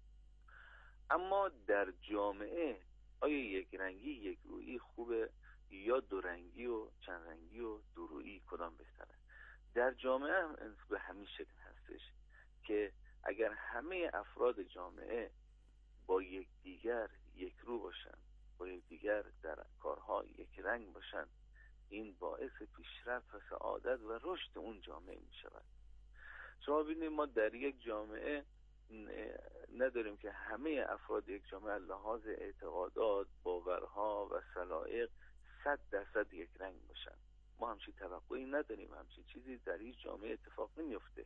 اما در جامعه آیا یک رنگی یک رویی خوبه یا دو رنگی و چند رنگی و دو رویی، کدام بهتره؟ در جامعه هم به همین شکل هستش که اگر همه افراد جامعه با یکدیگر یک رو باشن، با یکدیگر در کارها یک رنگ باشن، این باعث پیشرفت و سعادت و رشد اون جامعه می شود. شما ببینید ما در یک جامعه نداریم که همه افراد یک جامعه لحاظ اعتقادات، باورها و سلایق صد درصد یک رنگ باشن. ما همچین توقعی نداریم، همچین چیزی در این جامعه اتفاق نمیفته.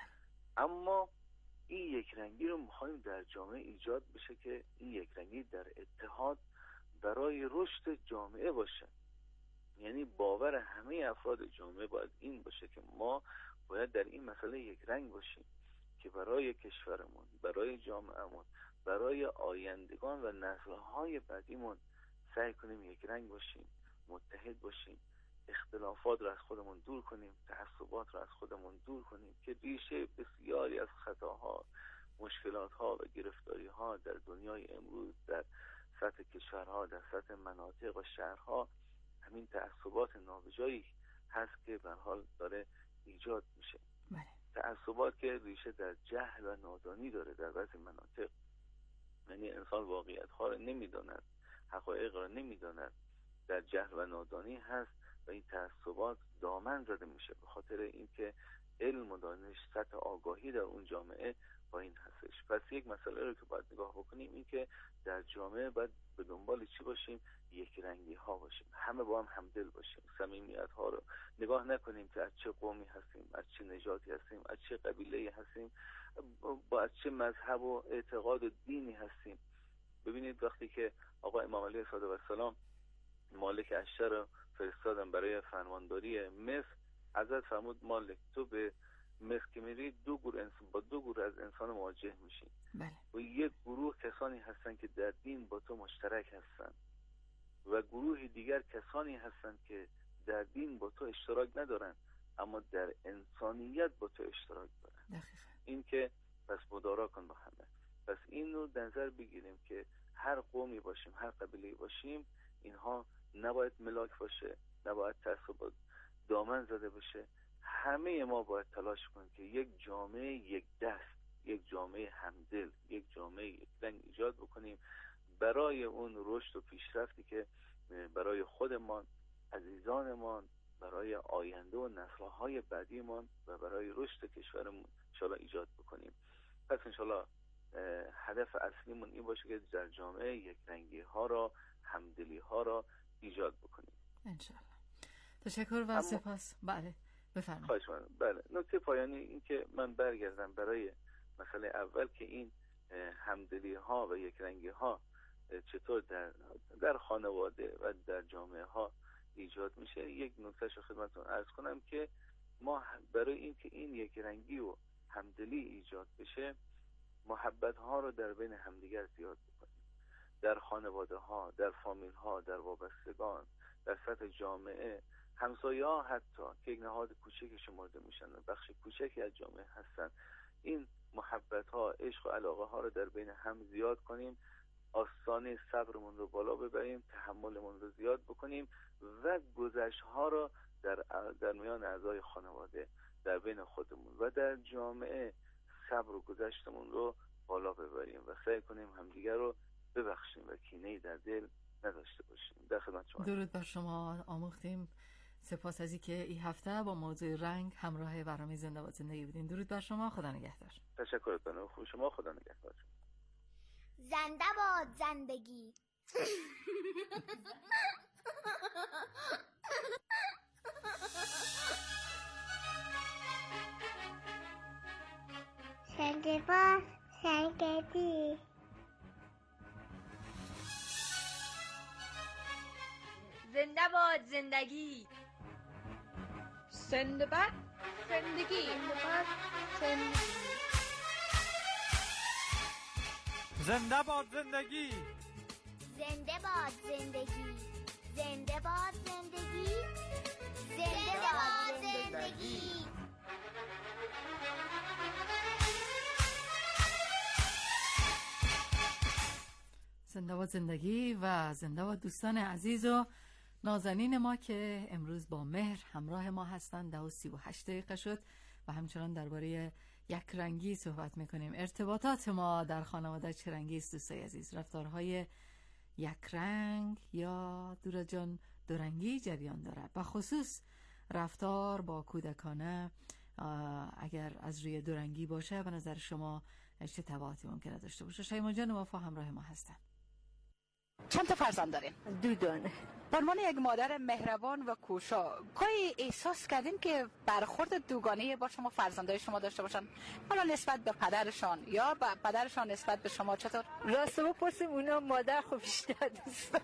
اما این یک رنگی رو میخوایم در جامعه ایجاد بشه که این یک رنگی در اتحاد برای رشد جامعه باشه. یعنی باور همه افراد جامعه باید این باشه که ما باید در این مسئله یک رنگ باشیم که برای کشورمون، برای جامعهمون، برای آیندگان و نسل‌های بعدیمون سعی کنیم یک رنگ باشیم، متحد باشیم، اختلافات رو از خودمون دور کنیم، تعصبات رو از خودمون دور کنیم که ریشه بسیاری از خطاها، مشکلات‌ها و گرفتاری‌ها در دنیای امروز، در سطح کشورها، در سطح مناطق و شهرها، همین تعصبات نابجایی هست که به هر حال داره ایجاد میشه. تعصبات که ریشه در جهل و نادانی داره در بعضی مناطق. یعنی انسان واقعیت‌ها رو نمی‌داند، حقایق رو نمی‌داند، در جهل و نادانی هست و این تعصبات دامن زده میشه به خاطر اینکه علم و دانش، سطح آگاهی در اون جامعه با این هستش. پس یک مسئله رو که باید نگاه بکنیم این که در جامعه باید به دنبال چی باشیم؟ یک رنگی ها باشیم، همه با هم همدل باشیم، صمیمیت ها رو نگاه نکنیم که از چه قومی هستیم، از چه نژادی هستیم، از چه قبیله هستیم، با از چه مذهب و اعتقاد و دینی هستیم. ببینید وقتی که آقا امام علیه السلام مالک اشتر رو فرستادن برای فرمانداری مصر، حضرت فرمود مالک تو به مصر که میری دو گروه انسان با دو گروه از انسان مواجه میشین. بله. و یک گروه کسانی هستن که در دین با تو مشترک هستن و گروه دیگر کسانی هستن که در دین با تو اشتراک ندارن اما در انسانیت با تو اشتراک دارن. دقیقا. این که پس مدارا کن با همه. پس این رو در نظر بگیریم که هر قومی باشیم، هر قبیله‌ای باشیم، اینها نباید ملاک باشه، نباید تعصب دامن زده بشه. همه ما باید تلاش کنیم که یک جامعه یک دست، یک جامعه همدل، یک جامعه یک رنگ ایجاد بکنیم برای اون رشد و پیشرفتی که برای خودمان، عزیزانمان، برای آینده و نسل‌های بعدیمان و برای رشد کشورمون انشاءالله ایجاد بکنیم. پس انشاءالله هدف اصلیمون این باشه که در جامعه یک رنگی ها را، همدلی ها را ایجاد بکنیم انشاءالله. تشکر و سپاس. بله بفرمایید. خواهش می‌کنم. بله نکته پایانی این که من برگردم برای مسئله اول که این همدلی ها و یک رنگی ها چطور در در خانواده و در جامعه ها ایجاد میشه. یک نکتهشو خدمتتون عرض کنم که ما برای این که این یک رنگی و همدلی ایجاد بشه محبت ها رو در بین همدیگر زیاد بکنیم، در خانواده ها، در فامیل ها، در وابستگان، در سطح جامعه، همسایه ها حتی که یک نهاد کوچکی شمرده میشن، بخش کوچکی از جامعه هستن. این محبت ها، عشق و علاقه ها رو در بین هم زیاد کنیم، آستانه صبرمون رو بالا ببریم، تحملمون رو زیاد بکنیم و گذشت ها رو در در میان اعضای خانواده، در بین خودمون و در جامعه صبر و گذشتمون رو بالا ببریم و سعی کنیم همدیگر رو ببخشیم و کینه‌ای در دل نداشته باشیم. در خدمت شما. درود بر شما آموختیم. سپاس از اینکه این هفته با موضوع رنگ همراه برنامه زنده باد زندگی بودین. درود بر شما. خدا نگهدار. تشکر می‌کنم. خوب شما. خدا نگهدار. زنده باد زندگی. زنده باد زندگی. زنده باد زندگی. زنده باد زندگی. زنده باد زندگی. زنده باد زندگی. زنده باد زندگی. زنده باد زندگی. زنده باد زندگی و زنده باد دوستان عزیز و نازنین ما که امروز با مهر همراه ما هستند. ده و سی و هشت دقیقه شد و همچنان درباره یک رنگی صحبت میکنیم. ارتباطات ما در خانواده چه رنگی است دوستای عزیز؟ رفتارهای یک رنگ یا دورا جان دو رنگی جریان داره، به خصوص رفتار با کودکانه اگر از روی دو رنگی باشه به نظر شما چه تبعاتی ممکنه داشته باشه؟ شیما جان وفا همراه ما هستن. چند تا فرزند دارین؟ دو دانه. به عنوان یک مادر مهربان و کوشا کوئی احساس کردین که برخورد دوگانه با شما فرزندای شما داشته باشن؟ حالا نسبت به پدرشان یا به پدرشان نسبت به شما چطور؟ راست بپرسیم اونا مادر خوب بیشتر دوست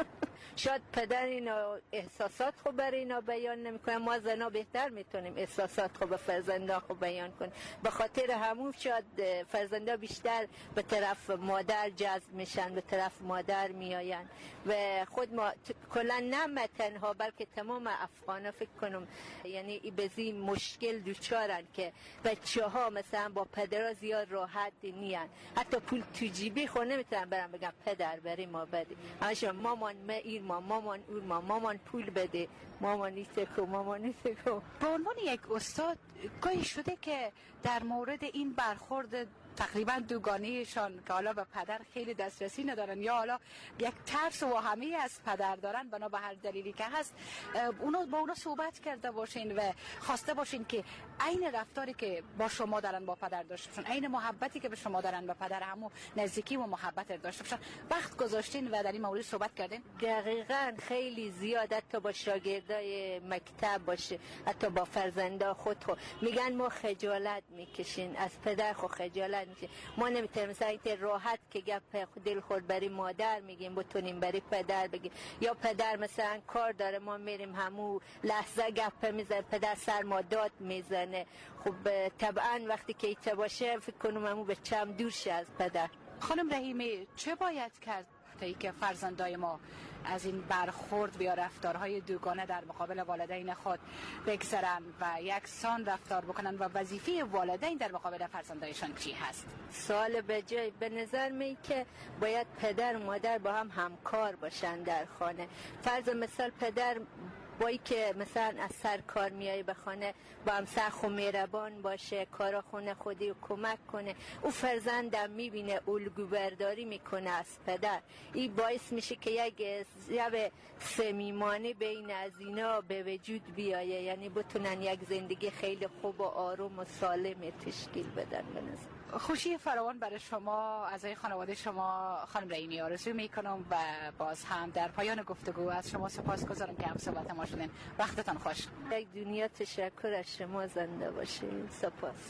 شاید پدر اینا احساسات خوب برای اینا بیان نمیکنن، ما زنا بهتر میتونیم احساسات خوب به فرزندا خوب بیان کنیم. به خاطر همون شاید فرزندا بیشتر به طرف مادر جذب میشن، به طرف مادر میآین و خود ما کلا نه تنها بلکه تمام افغانا فکر کنم یعنی بزی مشکل دوچارن که بچه ها مثلا با پدرها زیاد راحت نیان، حتی پول تو جیبی خود نمیتونن برن بگم پدر بری ما بده، همش مامان ما این ما مامان اون ما مامان پول بده، مامانی تکو مامانی تکو. به عنوان یک استاد گاهی شده که در مورد این برخورد تقریبا دوگانه‌شان که حالا به پدر خیلی دسترسی ندارن یا حالا یک ترس و واهمه از پدر دارن بنا به هر دلیلی که هست، اونو با اونا صحبت کرده باشین و خواسته باشین که عین رفتاری که با شما دارن با پدر داشته باشن، عین محبتی که به شما دارن به پدر همو نزدیکی و محبت داشته باشن. وقت گذاشتین و در این مورد صحبت کردین؟ دقیقاً خیلی زیاد، حتی با شاگردای مکتب باشه، حتی با فرزندا خود خود میگن ما خجالت میکشین از پدر، خود خجالت میشه، ما نمیتونیم مثلا اینکه راحت که گپ دل خود برای مادر میگیم بتونیم برای پدر بگیم، یا پدر مثلا کار داره ما میریم همو لحظه گپ میزنه، پدر سر ما داد میزنه. خب طبعا وقتی که ایت باشه فکر کنم همو به چم دور شه از پدر. خانم رحیمی چه باید کرد تا اینکه فرزندای ما از این برخورد یا رفتارهای دوگانه در مقابل والدین خود بگذرن و یکسان رفتار بکنن و وظیفه والدین در مقابل فرزندایشان چی هست؟ سوال به جای. به نظر می که باید پدر و مادر با هم همکار باشن در خانه. فرض مثال پدر با ای که مثلا از سر کار میای به خانه با هم سخت و مهربان باشه، کارا خونه خودی رو کمک کنه، او فرزندم میبینه الگو برداری میکنه از پدر، این باعث میشه که یک زیب صمیمانه بین از اینا به وجود بیایه، یعنی بتونن یک زندگی خیلی خوب و آروم و سالم تشکیل بدن. بنظر خوشی فراوان برای شما از این خانواده شما خانم رحیمی آرزو میکنم و باز هم در پایان گفتگو از شما سپاسگزارم که هم صحبت ما شدین. وقتتان خوش. یک دنیا تشکر از شما، زنده باشین. سپاس.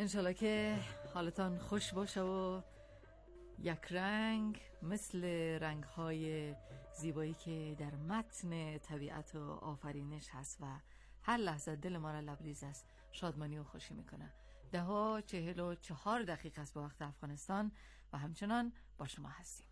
انشالله که حالتان خوش باشه و یک رنگ مثل رنگ‌های زیبایی که در متن طبیعت و آفرینش هست و هر لحظه دل ما را لبریز است، شادمانی و خوشی میکنه. ده ها چهل و چهار دقیقه است به وقت افغانستان و همچنان با شما هستیم.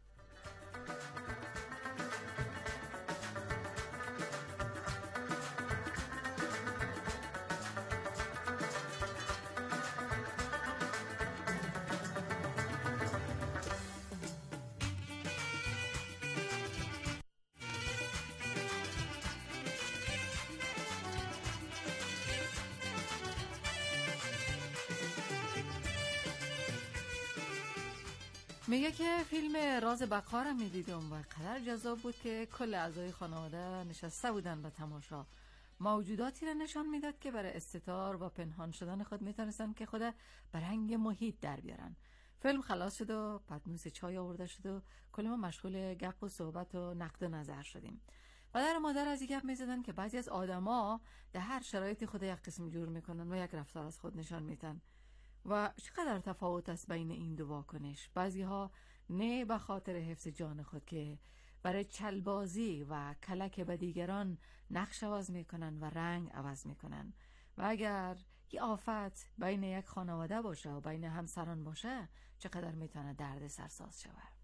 میگه که فیلم راز بقا را میدیدم و قدر جذاب بود که کل اعضای خانواده نشسته بودن به تماشا. موجوداتی را نشان میداد که برای استتار و پنهان شدن خود میتونستن که خود به رنگ محیط در بیارن. فیلم خلاص شد و پتنوس چای آورده شد و کل ما مشغول گپ و صحبت و نقد و نظر شدیم. و در مادر از یک گپ میزدن که بعضی از آدما در هر شرایطی خود یک قسم جور میکنن و یک رفتار از خود نشان میدن. و چقدر تفاوت است بین این دو واکنش. بعضی ها نه به خاطر حفظ جان خود که برای چلبازی و کلک به دیگران نقش عوض میکنن و رنگ عوض میکنن. و اگر یه آفت بین یک خانواده باشه و بین همسران باشه چقدر میتونه درد سرساز شود.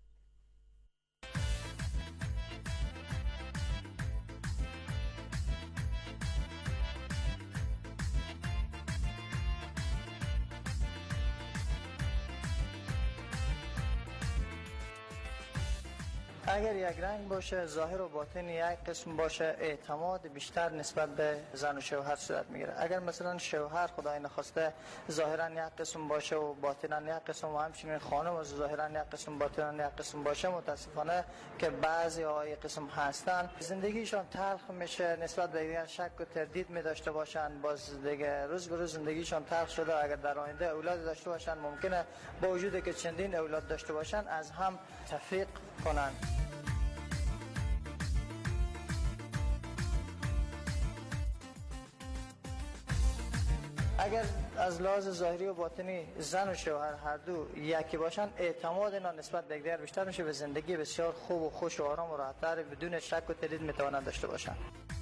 اگر یک رنگ باشه، ظاهر و باطن یک قسم باشه، اعتماد بیشتر نسبت به زن و شوهر صورت میگیره. اگر مثلا شوهر خدای نخواسته ظاهرا یک قسم باشه و باطنا یک قسم و همچنین خانم ظاهرا یک قسم باطنا یک قسم باشه، متاسفانه که بعضی های قسم هستن زندگیشان تلخ میشه، نسبت به دیگر شک و تردید می داشته باشن، باز دیگه روز به روز زندگیشان تلخ شده. اگر در آینده اولاد داشته باشن ممکنه با وجودی که چندین اولاد داشته باشن از هم تفریق کنن. اگر از لحاظ ظاهری و باطنی زن و شوهر هر دو یکی باشن، اعتماد اینا نسبت به یکدیگر بیشتر میشه، به زندگی بسیار خوب و خوش و آرام و راحت‌تر بدون شک و تردید میتوانند داشته باشن.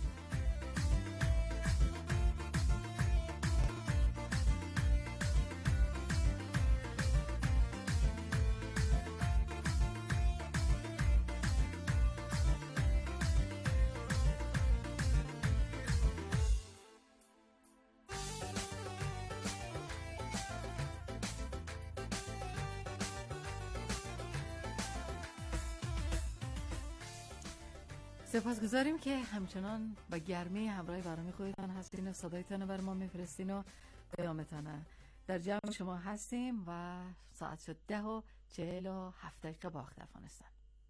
سپاسگزاریم که همچنان با گرمی همراه برنامه خودتان هستین و صدایتان بر ما میفرستین و پیامتان در جمع شما هستیم و ساعت شد ده و چهل و هفت دقیقه با وقت افغانستان.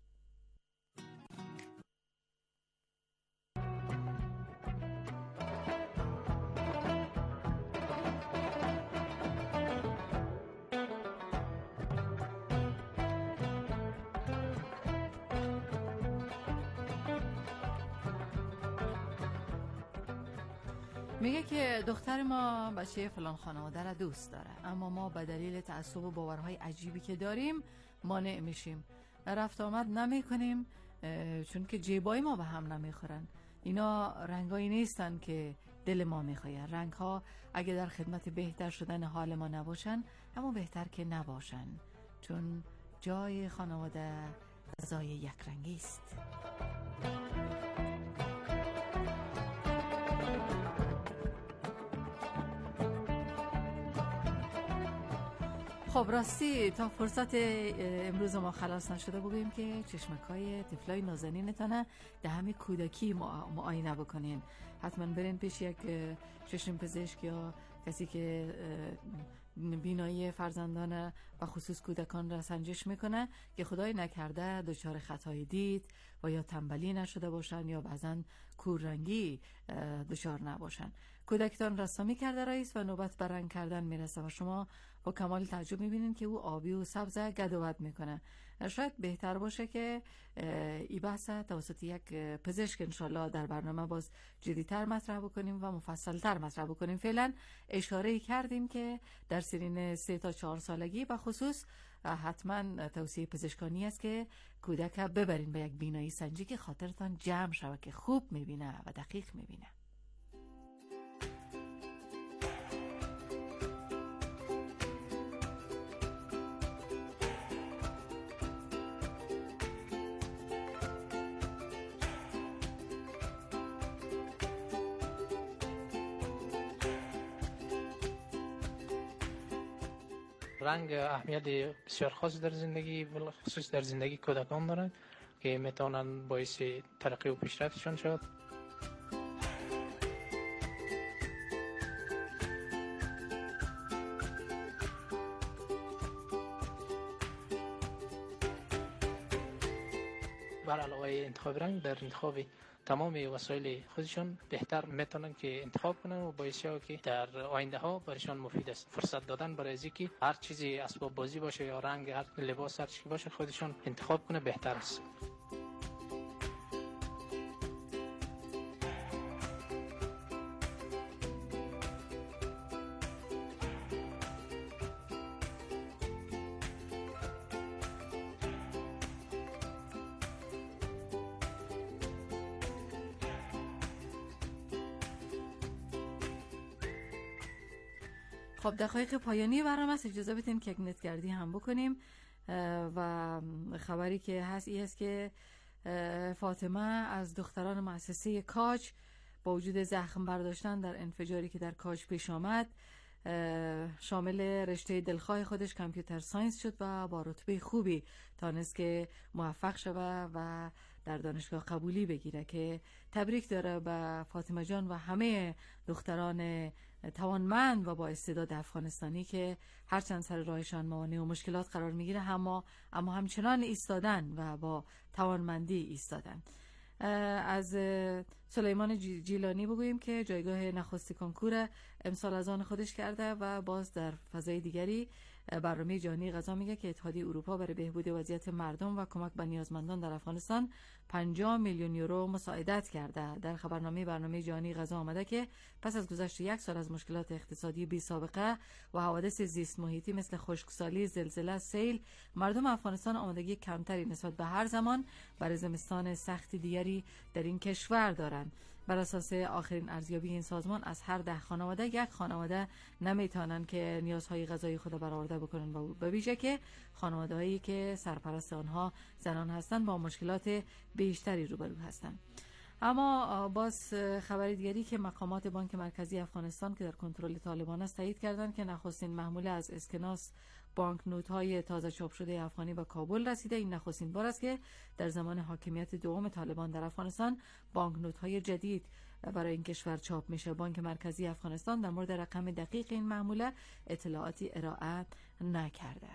میگه که دختر ما بچه فلان خانواده را دوست داره، اما ما به دلیل تعصب و باورهای عجیبی که داریم مانع میشیم، رفت آمد نمی کنیم چون که جیبای ما به هم نمیخورن. اینا رنگایی نیستن که دل ما میخواه. رنگ ها اگه در خدمت بهتر شدن حال ما نباشن، اما بهتر که نباشن، چون جای خانواده فضای یک رنگی است. خب راستی تا فرصت امروز ما خلاص نشده بگویم که چشمکای طفلای نازنینتانه در همه کودکی معاینه بکنین. حتما برین پیش یک چشم پزشک یا کسی که بینایی فرزندان و خصوص کودکان را سنجش میکنه که خدای نکرده دچار خطای دید و یا تنبلی نشده باشن یا بعضن کوررنگی دچار نباشن. کودکتان رسامی کرده رئیس و نوبت بر رنگ کردن میرسه و شما با کمال تعجب میبینین که او آبی و سبز گدوت میکنه. شاید بهتر باشه که این بحث توسط یک پزشک انشالله در برنامه باز جدیتر مطرح بکنیم و مفصلتر مطرح بکنیم. فعلا اشاره کردیم که در سنین سه تا چهار سالگی به خصوص حتما توصیه پزشکانی است که کودک ببرین به یک بینایی سنجی که خاطرتان جمع شود که خوب میبینه و دقیق میبینه. رنگ اهمیت بسیار خاص در زندگی، خصوص در زندگی کودکان دارند که میتونن باعث ترقی و پیشرفتشان شد. بر علاوه انتخاب رنگ، در انتخاب تمام وسایل خودشون بهتر میتونن که انتخاب کنن و باعث که در آینده ها برایشان مفید است. فرصت دادن برای از اینکه هر چیزی اسباب بازی باشه یا رنگ هر لباس هر چیزی باشه خودشون انتخاب کنه بهتر است. خب دقایق پایانی برنامه است، اجازه بدین که یک نتگردی هم بکنیم و خبری که هست این است که فاطمه از دختران مؤسسه کاج با وجود زخم برداشتن در انفجاری که در کاج پیش آمد شامل رشته دلخواه خودش کامپیوتر ساینس شد و با رتبه خوبی تانست که موفق شود و در دانشگاه قبولی بگیره که تبریک داره به فاطمه جان و همه دختران توانمند و با استعداد افغانستانی که هرچند سر راهشان موانع و مشکلات قرار میگیره اما اما همچنان ایستادن و با توانمندی ایستادن. از سلیمان جیلانی بگوییم که جایگاه نخست کنکور امسال از آن خودش کرده و باز در فضای دیگری برنامه جهانی غذا میگه که اتحادیه اروپا برای بهبود وضعیت مردم و کمک به نیازمندان در افغانستان پنجاه میلیون یورو مساعدت کرده. در خبرنامه برنامه جهانی غذا آمده که پس از گذشت یک سال از مشکلات اقتصادی بی سابقه و حوادث زیست محیطی مثل خشکسالی، زلزله، سیل، مردم افغانستان آمادگی کمتری نسبت به هر زمان برای زمستان سخت دیگری در این کشور دارند. بر اساس آخرین ارزیابی این سازمان از هر ده خانواده یک خانواده نمیتونن که نیازهای غذایی خود برآورده بکنن و به ویژه که خانواده‌هایی که سرپرست آنها زنان هستند با مشکلات بیشتری روبرو هستند. اما باز خبر دیگری که مقامات بانک مرکزی افغانستان که در کنترل طالبان است تایید کردند که نخستین محموله از اسکناس بانک نوت‌های تازه چاپ شده افغانی به کابل رسیده. این نخستین بار است که در زمان حاکمیت دوم طالبان در افغانستان بانک نوت‌های جدید برای این کشور چاپ میشه. بانک مرکزی افغانستان در مورد رقم دقیق این محموله اطلاعاتی ارائه نکرده.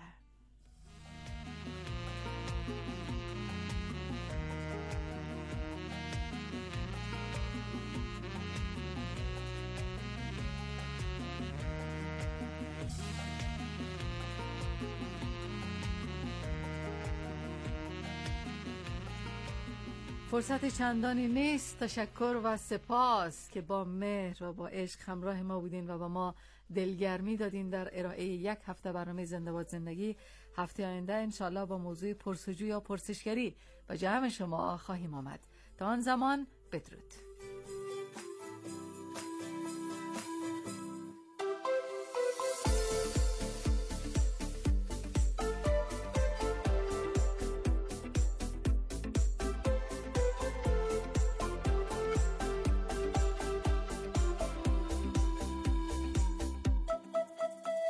فرصت چندانی نیست. تشکر و سپاس که با مهر و با عشق همراه ما بودین و با ما دلگرمی دادین در ارائه یک هفته برنامه زنده باد زندگی. هفته آینده انشالله با موضوع پرسجو یا پرسشگری به جمع شما خواهیم آمد. تا آن زمان بدرود.